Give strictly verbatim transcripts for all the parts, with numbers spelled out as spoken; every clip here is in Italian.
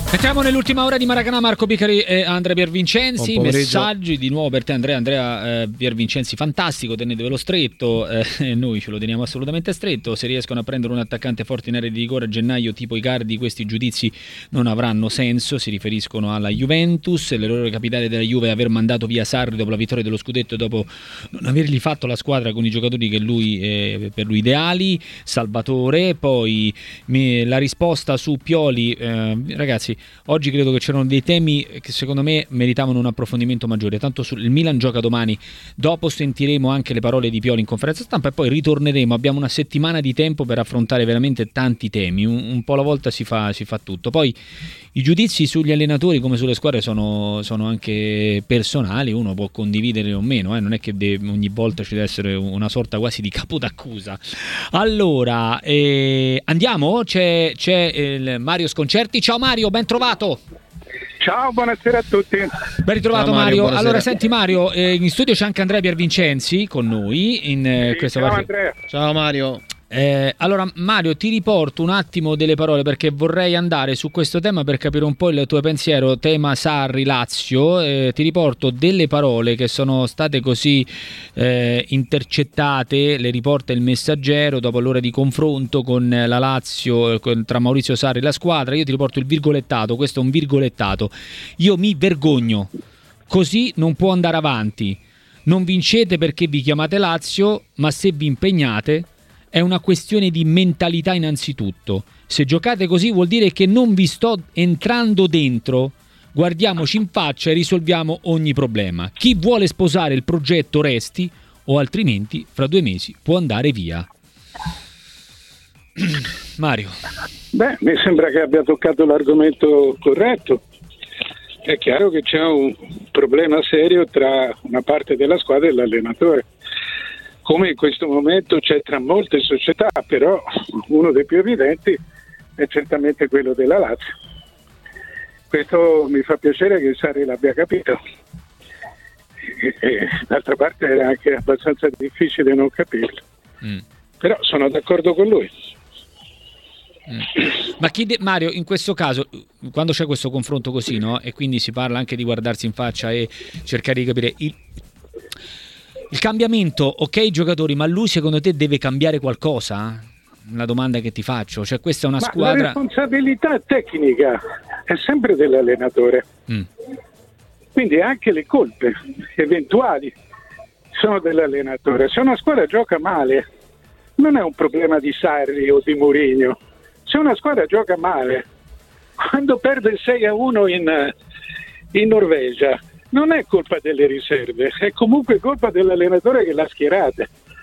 Entriamo nell'ultima ora di Maracanã. Marco Bicari e Andrea Piervincenzi. Messaggi di nuovo per te, Andrea. Andrea eh, Piervincenzi, fantastico, tenetevelo stretto, eh, noi ce lo teniamo assolutamente stretto. Se riescono a prendere un attaccante forte in area di rigore a gennaio tipo Icardi, questi giudizi non avranno senso. Si riferiscono alla Juventus. L'errore capitale della Juve è aver mandato via Sarri dopo la vittoria dello scudetto e dopo non avergli fatto la squadra con i giocatori che lui eh, per lui ideali. Salvatore. Poi mi, la risposta su Pioli, eh, ragazzi, oggi credo che c'erano dei temi che secondo me meritavano un approfondimento maggiore. Tanto sul, il Milan gioca domani, dopo sentiremo anche le parole di Pioli in conferenza stampa e poi ritorneremo. Abbiamo una settimana di tempo per affrontare veramente tanti temi, un, un po' alla volta si fa, si fa tutto. Poi i giudizi sugli allenatori come sulle squadre sono, sono anche personali, uno può condividere o meno, eh? Non è che deve, ogni volta ci deve essere una sorta quasi di capo d'accusa. Allora eh, andiamo, c'è, c'è il Mario Sconcerti. Ciao Mario, ben trovato. Ciao, buonasera a tutti. Ben ritrovato. Ciao, Mario. Mario. Allora senti Mario, eh, in studio c'è anche Andrea Piervincenzi con noi in eh, sì, questa ciao parte. Andrea. Ciao Mario. Eh, allora Mario, ti riporto un attimo delle parole perché vorrei andare su questo tema per capire un po' il tuo pensiero, tema Sarri Lazio. Eh, ti riporto delle parole che sono state così eh, intercettate, le riporta il Messaggero dopo l'ora di confronto con la Lazio, eh, con, tra Maurizio Sarri e la squadra. Io ti riporto il virgolettato, questo è un virgolettato: io mi vergogno, così non può andare avanti, non vincete perché vi chiamate Lazio, ma se vi impegnate è una questione di mentalità innanzitutto. Se giocate così vuol dire che non vi sto entrando dentro. Guardiamoci in faccia e risolviamo ogni problema. Chi vuole sposare il progetto resti, o altrimenti fra due mesi può andare via. Mario. Beh, mi sembra che abbia toccato l'argomento corretto. È chiaro che c'è un problema serio tra una parte della squadra e l'allenatore, come in questo momento c'è tra molte società, però uno dei più evidenti è certamente quello della Lazio. Questo mi fa piacere che Sarri l'abbia capito. E, e, d'altra parte era anche abbastanza difficile non capirlo. Mm. Però sono d'accordo con lui. Mm. Ma chi de- Mario, in questo caso, quando c'è questo confronto così, no? E quindi si parla anche di guardarsi in faccia e cercare di capire il... Il cambiamento, ok, i giocatori, ma lui secondo te deve cambiare qualcosa? Una domanda che ti faccio, cioè questa è una ma squadra... La responsabilità tecnica è sempre dell'allenatore, mm. quindi anche le colpe eventuali sono dell'allenatore. Se una squadra gioca male non è un problema di Sarri o di Mourinho. Se una squadra gioca male, quando perde sei a uno in, in Norvegia, non è colpa delle riserve, è comunque colpa dell'allenatore che l'ha schierata.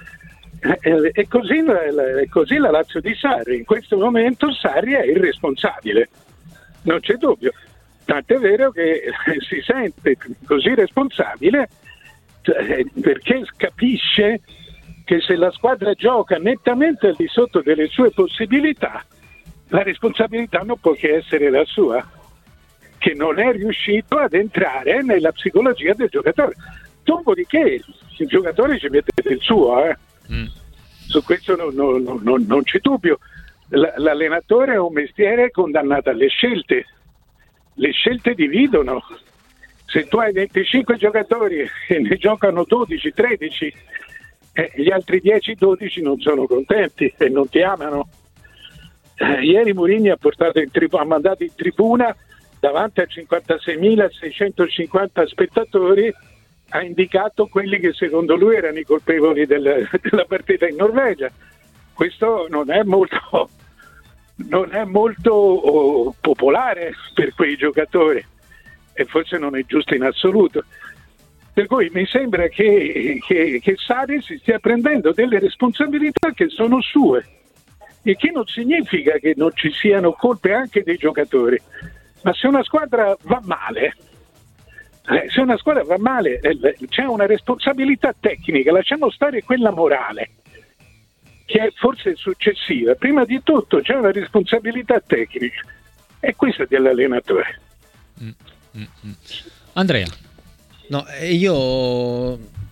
E così la, è così la Lazio di Sarri. In questo momento Sarri è irresponsabile, non c'è dubbio. Tant'è vero che si sente così responsabile perché capisce che se la squadra gioca nettamente al di sotto delle sue possibilità, la responsabilità non può che essere la sua, che non è riuscito ad entrare nella psicologia del giocatore. Dopodiché il giocatore ci mette del suo, eh. mm. su questo non, non, non, non c'è dubbio. L- l'allenatore è un mestiere condannato alle scelte, le scelte dividono. Se tu hai venticinque giocatori e ne giocano dodici tredici, eh, gli altri dieci dodici non sono contenti e non ti amano. Eh, ieri Mourinho ha, portato in tri- ha mandato in tribuna davanti a cinquantaseimilaseicentocinquanta spettatori, ha indicato quelli che secondo lui erano i colpevoli del, della partita in Norvegia. Questo non è molto non è molto oh, popolare per quei giocatori e forse non è giusto in assoluto. Per cui mi sembra che, che, che Sarri si stia prendendo delle responsabilità che sono sue, e che non significa che non ci siano colpe anche dei giocatori. Ma se una squadra va male, eh, se una squadra va male, eh, c'è una responsabilità tecnica, lasciamo stare quella morale, che è forse successiva. Prima di tutto c'è una responsabilità tecnica, e questa è dell'allenatore. Mm, mm, mm. Andrea. No, io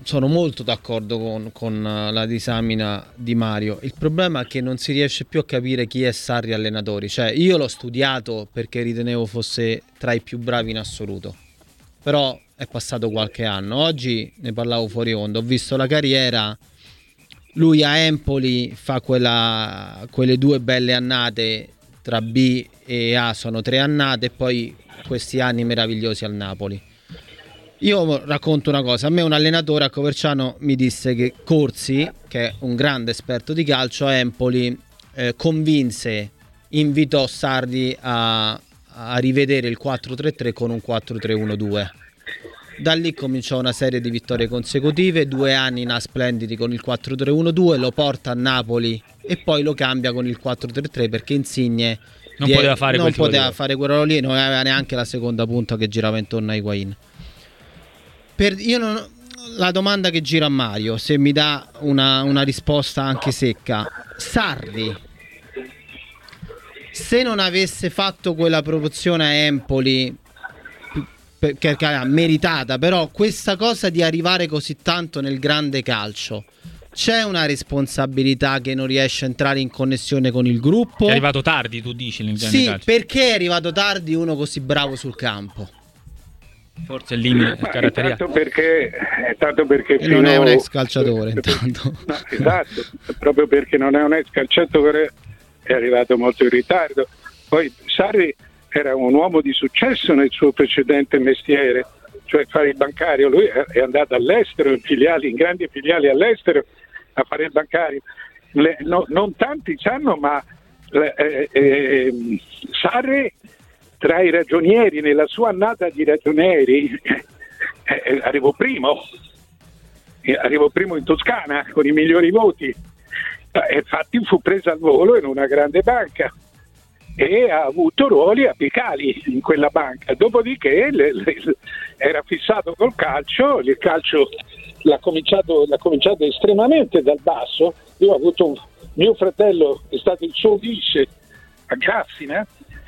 sono molto d'accordo con, con la disamina di Mario. Il problema è che non si riesce più a capire chi è Sarri allenatori. Cioè, io l'ho studiato perché ritenevo fosse tra i più bravi in assoluto, però è passato qualche anno. Oggi ne parlavo fuori onda, ho visto la carriera. Lui a Empoli fa quella, quelle due belle annate, tra B e A sono tre annate, e poi questi anni meravigliosi al Napoli. Io racconto una cosa: a me un allenatore a Coverciano mi disse che Corsi, che è un grande esperto di calcio, a Empoli eh, convinse, invitò Sarri a, a rivedere il quattro tre tre con un quattro tre uno due. Da lì cominciò una serie di vittorie consecutive, due anni in A splendidi con il quattro tre uno due, lo porta a Napoli e poi lo cambia con il quattro tre tre perché Insigne non poteva fare, non quel poteva fare quello lì, non aveva neanche la seconda punta che girava intorno a Higuain. Per, io non, la domanda che gira a Mario, se mi dà una, una risposta anche secca: Sarri, se non avesse fatto quella promozione a Empoli, che è meritata, però questa cosa di arrivare così tanto nel grande calcio, c'è una responsabilità che non riesce a entrare in connessione con il gruppo? È arrivato tardi, tu dici, nel grande sì, calcio. Perché è arrivato tardi uno così bravo sul campo? Forse il limite è caratteriale. Tanto perché, tanto perché e non è un ex calciatore intanto. No, esatto, proprio perché non è un ex calciatore è arrivato molto in ritardo. Poi Sarri era un uomo di successo nel suo precedente mestiere, cioè fare il bancario. Lui è andato all'estero, in filiali, in grandi filiali all'estero, a fare il bancario. Le, no, non tanti sanno, ma eh, eh, Sarri, tra i ragionieri, nella sua annata di ragionieri, eh, arrivò primo, arrivò primo in Toscana con i migliori voti, e infatti fu preso al volo in una grande banca e ha avuto ruoli apicali in quella banca. Dopodiché le, le, era fissato col calcio, il calcio l'ha cominciato, l'ha cominciato estremamente dal basso. Io ho avuto un, mio fratello è stato il suo vice a Grassina,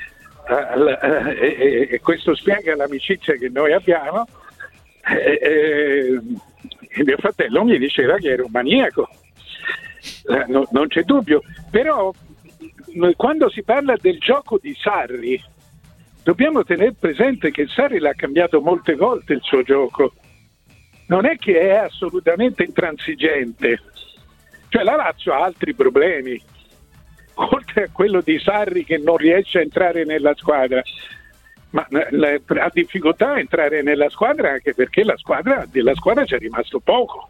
e, e questo spiega l'amicizia che noi abbiamo. E, e, e mio fratello mi diceva che era un maniaco, no, non c'è dubbio, però quando si parla del gioco di Sarri dobbiamo tenere presente che Sarri l'ha cambiato molte volte il suo gioco, non è che è assolutamente intransigente, cioè la Lazio ha altri problemi oltre a quello di Sarri che non riesce a entrare nella squadra, ma ha difficoltà a entrare nella squadra anche perché la squadra della squadra c'è rimasto poco.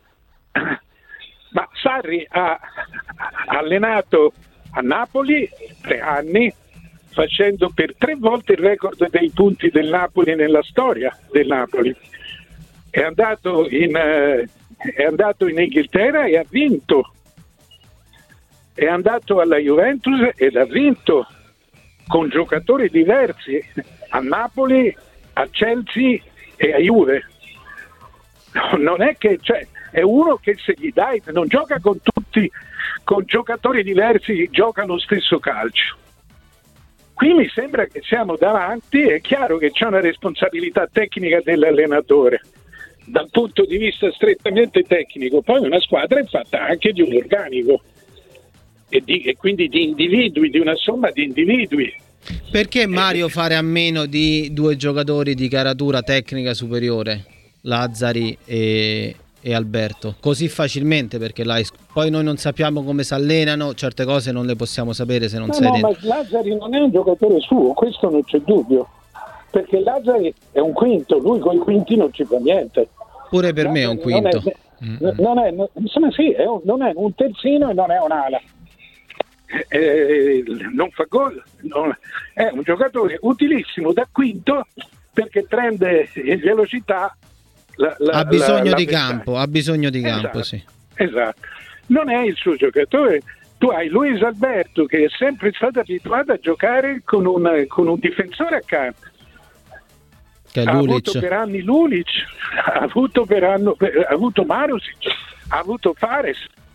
Ma Sarri ha allenato a Napoli tre anni, facendo per tre volte il record dei punti del Napoli nella storia del Napoli. È andato in, eh, è andato in Inghilterra e ha vinto. È andato alla Juventus ed ha vinto con giocatori diversi a Napoli, a Chelsea e a Juve. Non è che, cioè, è uno che se gli dai, non gioca con tutti, con giocatori diversi, gioca lo stesso calcio. Qui mi sembra che siamo davanti, è chiaro che c'è una responsabilità tecnica dell'allenatore dal punto di vista strettamente tecnico, poi una squadra è fatta anche di un organico e, di, e quindi di individui, di una somma di individui. Perché Mario fare a meno di due giocatori di caratura tecnica superiore, Lazzari e, e Alberto, così facilmente? Perché là, poi noi non sappiamo come si allenano, certe cose non le possiamo sapere se non no, sei no, dentro. Ma Lazzari non è un giocatore suo, questo non c'è dubbio, perché Lazzari è un quinto, lui con i quinti non ci fa niente. Pure per Lazzari me è un quinto. Non è, non è, insomma sì, è un, non è un terzino e non è un'ala. Eh, non fa gol, non, è un giocatore utilissimo da quinto perché prende in velocità la, la, ha bisogno la, la di campo ha bisogno di esatto, campo sì. Esatto, non è il suo giocatore. Tu hai Luis Alberto che è sempre stato abituato a giocare con un, con un difensore accanto, che è ha Lulic. avuto per anni Lulic, ha avuto per anno, per, ha avuto Marusic, ha avuto Fares.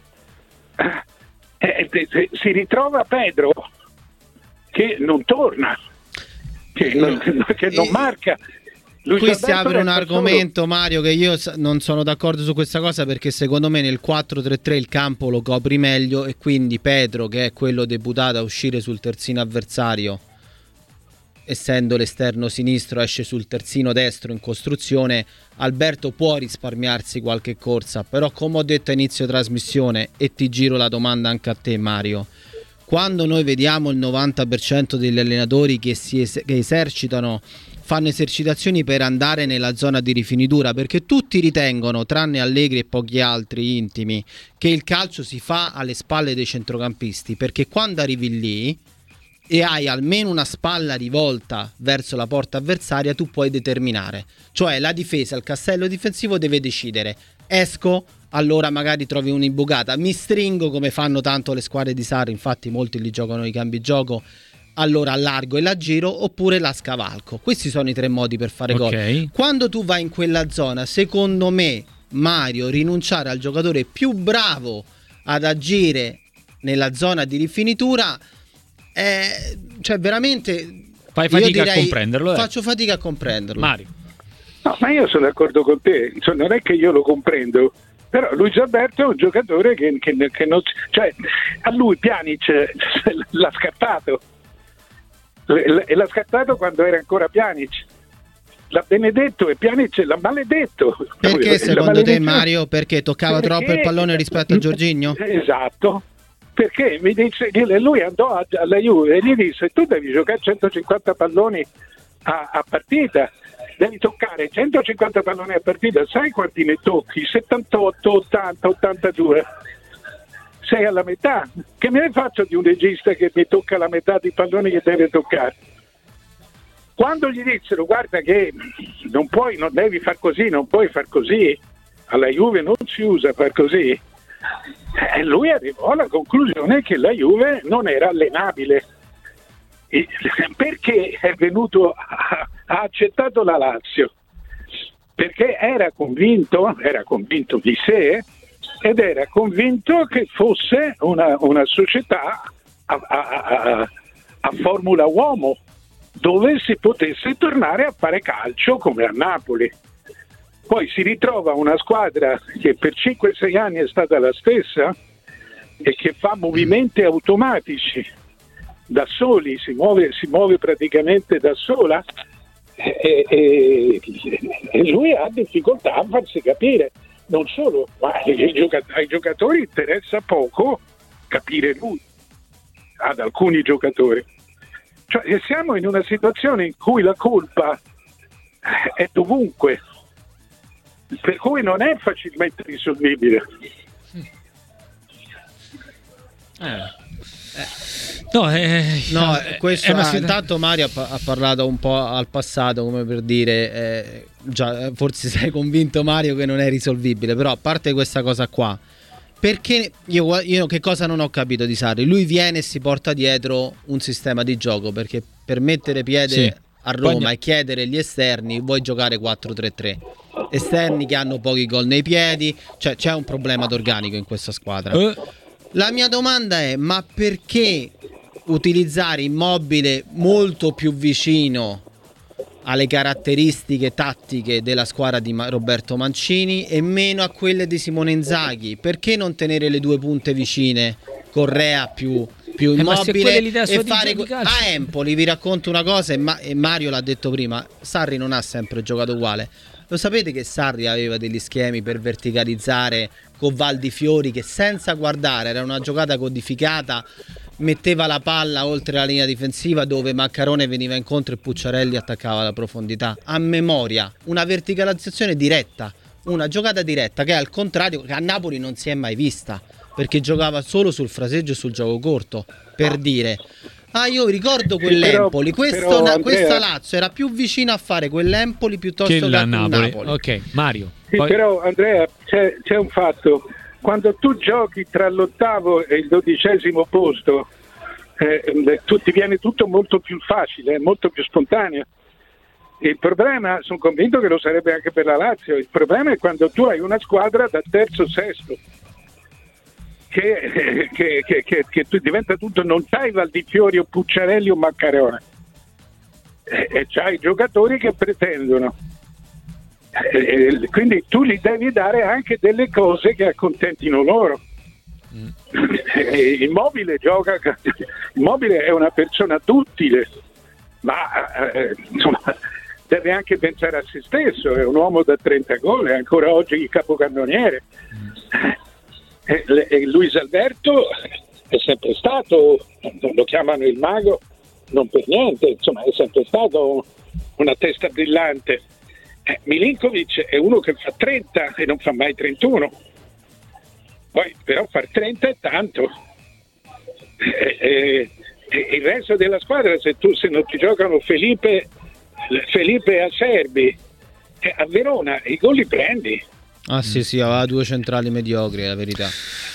Eh, eh, si ritrova Pedro che non torna, che non, che non marca, Luis Qui si Alberto apre un resta argomento, solo. Mario, che io s- non sono d'accordo su questa cosa, perché secondo me nel quattro tre tre il campo lo copri meglio, e quindi Pedro, che è quello deputato a uscire sul terzino avversario, essendo l'esterno sinistro, esce sul terzino destro in costruzione. Alberto può risparmiarsi qualche corsa, però come ho detto a inizio trasmissione, e ti giro la domanda anche a te, Mario, quando noi vediamo il novanta per cento degli allenatori che si es- che esercitano, fanno esercitazioni per andare nella zona di rifinitura, perché tutti ritengono, tranne Allegri e pochi altri intimi, che il calcio si fa alle spalle dei centrocampisti, perché quando arrivi lì e hai almeno una spalla rivolta verso la porta avversaria, tu puoi determinare, cioè la difesa, il castello difensivo deve decidere: esco, allora magari trovi un'imbucata, mi stringo come fanno tanto le squadre di Sarri, infatti molti li giocano i cambi gioco, allora allargo e la giro, oppure la scavalco. Questi sono i tre modi per fare okay. gol. Quando tu vai in quella zona, secondo me, Mario, rinunciare al giocatore più bravo ad agire nella zona di rifinitura, Eh, cioè veramente fai fatica io direi, a comprenderlo, eh. faccio fatica a comprenderlo. Mario. No, ma io sono d'accordo con te, insomma, non è che io lo comprendo, però Luis Alberto è un giocatore che, che, che non, cioè, a lui Pjanic l'ha scattato e l'ha scattato quando era ancora Pjanic, l'ha benedetto e Pjanic l'ha maledetto. Perché secondo te, maledizione... Mario? Perché toccava perché... troppo il pallone rispetto a Jorginho? Esatto, perché mi dice, lui andò alla Juve e gli disse: tu devi giocare centocinquanta palloni a, a partita, devi toccare centocinquanta palloni a partita, sai quanti ne tocchi? settantotto, ottanta, ottantadue, sei alla metà. Che me ne faccio di un regista che mi tocca la metà di palloni che deve toccare? Quando gli dissero: guarda che non puoi, non devi far così, non puoi far così, alla Juve non si usa far così, e lui arrivò alla conclusione che la Juve non era allenabile. E perché è venuto, ha accettato la Lazio? Perché era convinto, era convinto di sé ed era convinto che fosse una, una società a, a, a, a formula uomo, dove si potesse tornare a fare calcio come a Napoli. Poi si ritrova una squadra che per cinque sei anni è stata la stessa e che fa movimenti automatici da soli, si muove, si muove praticamente da sola, e, e, e lui ha difficoltà a farsi capire. Non solo, ma ai giocatori, ai giocatori interessa poco capire lui, ad alcuni giocatori. Cioè, siamo in una situazione in cui la colpa è dovunque, per cui non è facilmente risolvibile. Eh. No, eh, no eh, questo, è una ah, sfida... intanto Mario ha, ha parlato un po' al passato, come per dire, eh, già, forse sei convinto, Mario, che non è risolvibile, però a parte questa cosa qua, perché io, io che cosa non ho capito di Sarri? Lui viene e si porta dietro un sistema di gioco, perché per mettere piede sì. a Roma Poi... e chiedere gli esterni, vuoi giocare quattro tre tre, esterni che hanno pochi gol nei piedi, cioè c'è un problema d'organico in questa squadra. Uh. La mia domanda è: ma perché utilizzare Immobile molto più vicino alle caratteristiche tattiche della squadra di Roberto Mancini e meno a quelle di Simone Inzaghi? Perché non tenere le due punte vicine, Correa più, più Immobile, eh, e fare co- a Empoli? Vi racconto una cosa, e, Ma- e Mario l'ha detto prima, Sarri non ha sempre giocato uguale. Lo sapete che Sarri aveva degli schemi per verticalizzare con Valdifiori, che senza guardare, era una giocata codificata, metteva la palla oltre la linea difensiva dove Maccarone veniva incontro e Pucciarelli attaccava la profondità, a memoria, una verticalizzazione diretta, una giocata diretta che al contrario che a Napoli non si è mai vista, perché giocava solo sul fraseggio e sul gioco corto, per dire. Ah, io ricordo quell'Empoli, sì, però, però, Andrea... questa Lazio era più vicina a fare quell'Empoli piuttosto che, che la Napoli. Napoli. Ok, Mario. Sì, poi... però Andrea, c'è, c'è un fatto: quando tu giochi tra l'ottavo e il dodicesimo posto, eh, tu, ti viene tutto molto più facile, molto più spontaneo. Il problema, sono convinto che lo sarebbe anche per la Lazio, il problema è quando tu hai una squadra da terzo sesto. Che, che, che, che, che diventa tutto, non c'hai Valdifiori o Pucciarelli o Maccarone, e, e c'hai giocatori che pretendono, Eh, quindi tu gli devi dare anche delle cose che accontentino loro. Mm. Eh, Immobile gioca, Immobile è una persona duttile, ma eh, insomma deve anche pensare a se stesso, è un uomo da trenta gol, è ancora oggi il capocannoniere. Mm. Eh, eh, Luis Alberto è sempre stato, lo chiamano il mago, non per niente, insomma è sempre stato una testa brillante. Eh, Milinkovic è uno che fa trenta e non fa mai trentuno, poi però far trenta è tanto. Eh, eh, eh, il resto della squadra, se tu se non ti giocano Felipe Felipe Acerbi, eh, a Verona i gol li prendi. Ah sì sì, aveva due centrali mediocri, è la verità.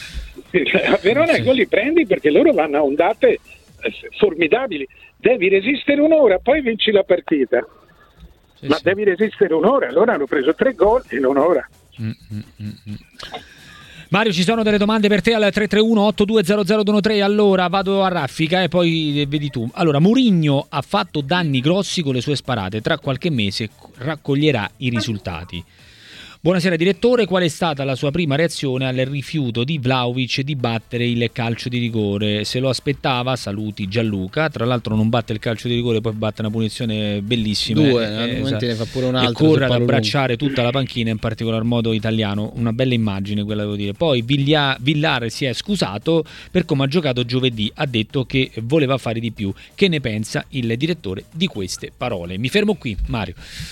A Verona sì. I gol li prendi perché loro vanno a ondate formidabili, devi resistere un'ora, poi vinci la partita. Sì, ma sì. Devi resistere un'ora, loro hanno preso tre gol in un'ora. Mm, mm, mm. Mario, ci sono delle domande per te al tre tre uno otto due zero zero due uno tre. Allora vado a raffica e poi vedi tu. Allora, Mourinho ha fatto danni grossi con le sue sparate, tra qualche mese raccoglierà i risultati. Buonasera direttore, qual è stata la sua prima reazione al rifiuto di Vlahovic di battere il calcio di rigore? Se lo aspettava? Saluti Gianluca. Tra l'altro non batte il calcio di rigore, poi batte una punizione bellissima. Due, eh, esatto. Ne fa pure un altro. E corre ad abbracciare lungo. Tutta la panchina, in particolar modo italiano. Una bella immagine quella, devo dire. Poi Viglia, Villar si è scusato per come ha giocato giovedì, ha detto che voleva fare di più. Che ne pensa il direttore di queste parole? Mi fermo qui, Mario.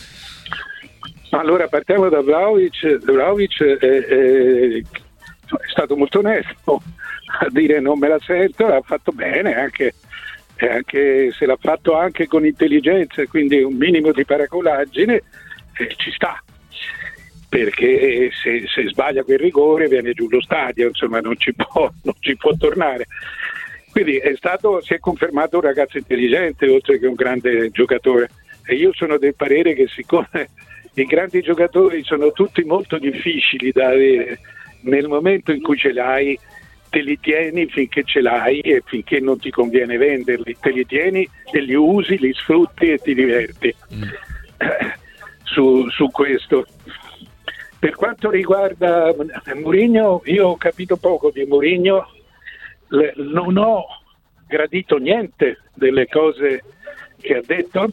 Allora partiamo da Vlahovic. Vlahovic è, è, è stato molto onesto a dire non me la sento, l'ha fatto bene, anche, anche se l'ha fatto anche con intelligenza, quindi un minimo di paracolaggine eh, ci sta, perché se, se sbaglia quel rigore viene giù lo stadio, insomma non ci può, non ci può tornare. Quindi è stato, si è confermato un ragazzo intelligente oltre che un grande giocatore, e io sono del parere che siccome i grandi giocatori sono tutti molto difficili da avere, nel momento in cui ce l'hai te li tieni finché ce l'hai e finché non ti conviene venderli, te li tieni e li usi, li sfrutti e ti diverti. Mm. su, su questo. Per quanto riguarda Mourinho, io ho capito poco di Mourinho, le, non ho gradito niente delle cose che ha detto,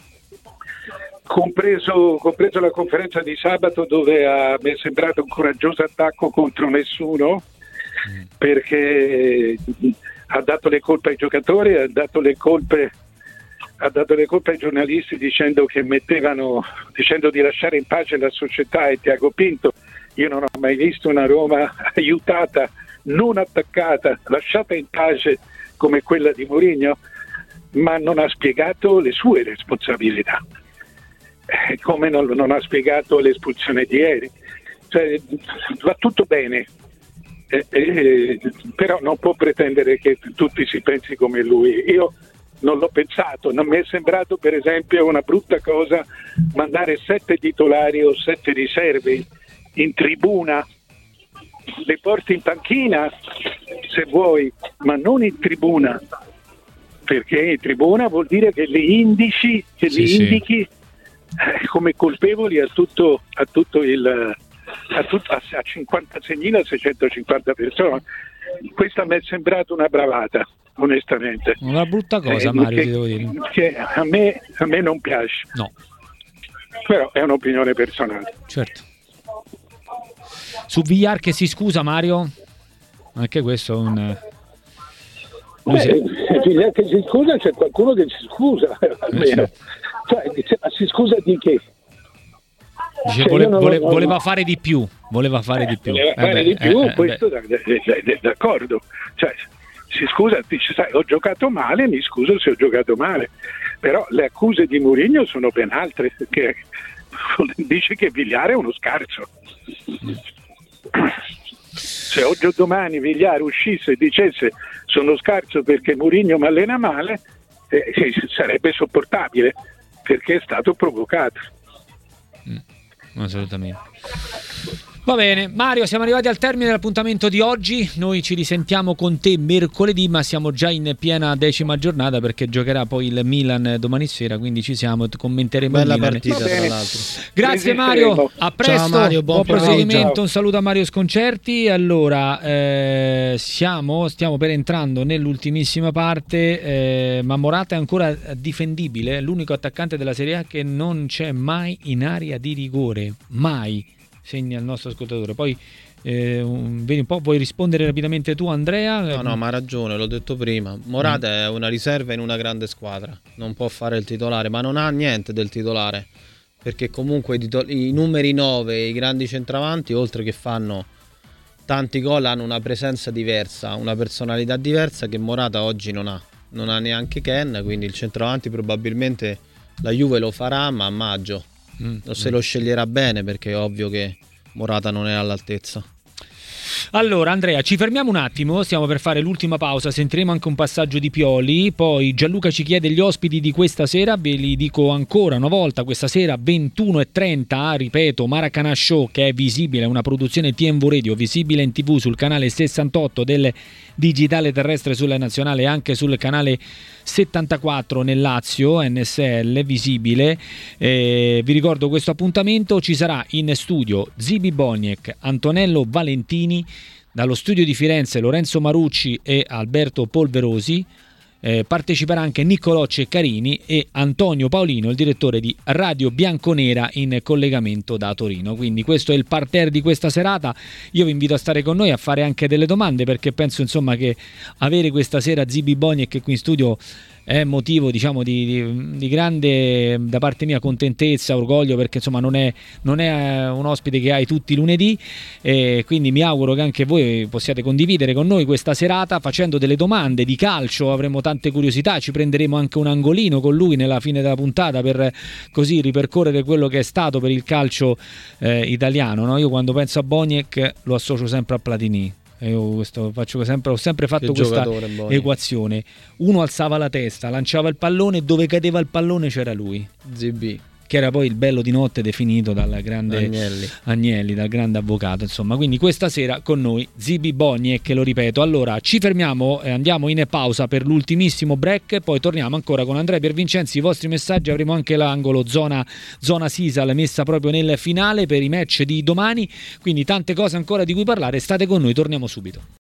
Compreso, compreso la conferenza di sabato, dove ha, mi è sembrato un coraggioso attacco contro nessuno, mm. perché ha dato le colpe ai giocatori, ha dato le colpe, ha dato le colpe ai giornalisti dicendo che mettevano, dicendo di lasciare in pace la società e Tiago Pinto. Io non ho mai visto una Roma aiutata, non attaccata, lasciata in pace come quella di Mourinho, ma non ha spiegato le sue responsabilità. Come non, non ha spiegato l'espulsione di ieri, cioè, va tutto bene, eh, eh, però non può pretendere che tutti si pensi come lui. Io non l'ho pensato, non mi è sembrato per esempio una brutta cosa mandare sette titolari o sette riserve in tribuna, le porti in panchina se vuoi, ma non in tribuna, perché in tribuna vuol dire che le indici, che sì, li sì. indichi come colpevoli a tutto, a tutto il a, tutto, a cinquantaseiemilaseicentocinquanta persone. Questa mi è sembrata una bravata, onestamente. Una brutta cosa, eh, Mario, che, ti devo dire. Che a me, a me non piace. No. Però è un'opinione personale. Certo. Su Villar che si scusa, Mario? Anche questo è un... Beh, Villar che si scusa, c'è qualcuno che si scusa, almeno. Eh sì. Cioè, ma si scusa di che? Dice, cioè, vole, vole, non, voleva non... fare di più, voleva fare eh, di più. Voleva eh fare beh, di più, eh, questo eh, d- d- d'accordo. Cioè, si scusa, dice, sai, ho giocato male, mi scuso se ho giocato male. Però le accuse di Mourinho sono ben altre, perché dice che Villar è uno scarso. Mm. Se oggi o domani Villar uscisse e dicesse sono scarso perché Mourinho mi allena male, eh, sarebbe sopportabile, perché è stato provocato. Mm, assolutamente. Va bene, Mario, siamo arrivati al termine dell'appuntamento di oggi. Noi ci risentiamo con te mercoledì, ma siamo già in piena decima giornata perché giocherà poi il Milan domani sera, quindi ci siamo, commenteremo bella il Milan. partita tra l'altro. Grazie Mario, a presto. Ciao Mario, buon, buon proseguimento. Un saluto a Mario Sconcerti. Allora, eh, siamo stiamo per entrando nell'ultimissima parte, eh, ma Morata è ancora difendibile, è l'unico attaccante della Serie A che non c'è mai in area di rigore, mai, segna il nostro ascoltatore. Poi eh, un, vedi un po', vuoi rispondere rapidamente tu, Andrea? No, no, ma ha ragione, l'ho detto prima. Morata mm. è una riserva in una grande squadra, non può fare il titolare, ma non ha niente del titolare, perché comunque i, titol- i numeri nove, i grandi centravanti, oltre che fanno tanti gol, hanno una presenza diversa, una personalità diversa che Morata oggi non ha. Non ha neanche Ken, quindi il centravanti probabilmente la Juve lo farà, ma a maggio. Mm. O se lo sceglierà bene, perché è ovvio che Morata non è all'altezza. Allora Andrea, ci fermiamo un attimo, stiamo per fare l'ultima pausa, sentiremo anche un passaggio di Pioli, poi Gianluca ci chiede gli ospiti di questa sera, ve li dico ancora una volta, questa sera ventuno e trenta, ripeto, Maracanã Show, che è visibile, è una produzione T M V Radio, visibile in tv sul canale sessantotto del digitale terrestre sulla nazionale e anche sul canale settantaquattro nel Lazio, N S L, visibile. Eh, vi ricordo questo appuntamento, ci sarà in studio Zibi Boniek, Antonello Valentini, dallo studio di Firenze Lorenzo Marucci e Alberto Polverosi. Eh, parteciperà anche Niccolò Ceccarini e Antonio Paolino, il direttore di Radio Bianconera, in collegamento da Torino. Quindi questo è il parterre di questa serata. Io vi invito a stare con noi, a fare anche delle domande, perché penso insomma che avere questa sera Zibi Boniek qui in studio è motivo, diciamo, di, di, di grande, da parte mia, contentezza, orgoglio, perché insomma non è, non è un ospite che hai tutti i lunedì, e quindi mi auguro che anche voi possiate condividere con noi questa serata facendo delle domande di calcio. Avremo tante curiosità, ci prenderemo anche un angolino con lui nella fine della puntata per così ripercorrere quello che è stato per il calcio eh, italiano, no? Io quando penso a Boniek lo associo sempre a Platini. Io questo faccio sempre, ho sempre fatto che questa equazione. Uno alzava la testa, lanciava il pallone, dove cadeva il pallone c'era lui, Zibi, che era poi il bello di notte definito dal grande Agnelli, Agnelli dal grande avvocato, insomma. Quindi questa sera con noi Zibi Boniek, che lo ripeto. Allora ci fermiamo e andiamo in pausa per l'ultimissimo break, poi torniamo ancora con Andrea Piervincenzi, i vostri messaggi, avremo anche l'angolo zona, zona Sisal messa proprio nel finale per i match di domani, quindi tante cose ancora di cui parlare. State con noi, torniamo subito.